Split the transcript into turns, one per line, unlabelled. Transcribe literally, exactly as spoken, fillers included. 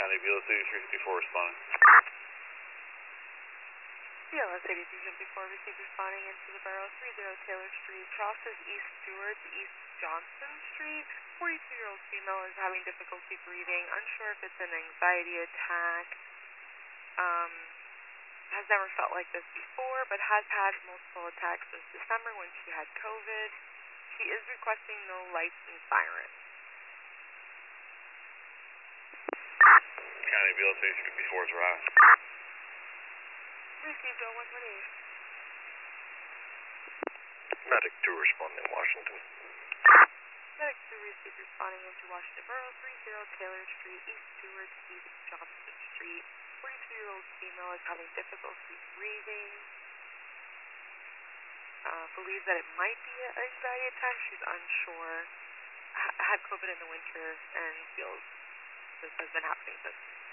County, B L S eighty-three fifty-four responding.
B L S eighty-three fifty-four received responding into the Barrow three zero Taylor Street, crosses East Stewart to East Johnston Street. forty-two-year-old female is having difficulty breathing, unsure if it's an anxiety attack. Um, has never felt like this before, but has had multiple attacks since December when she had COVID. She is requesting no lights and sirens.
County, B L S eighty-three fifty-four is arrived.
Received oh one twenty-eight.
Medic two responding, Washington.
Medic two received responding into Washington Borough, three zero Taylor Street, East Stewart, East Johnston Street. forty-two-year-old female is having difficulty breathing. Uh, believes that it might be an anxiety attack. She's unsure. H- had COVID in the winter and feels this has been happening since.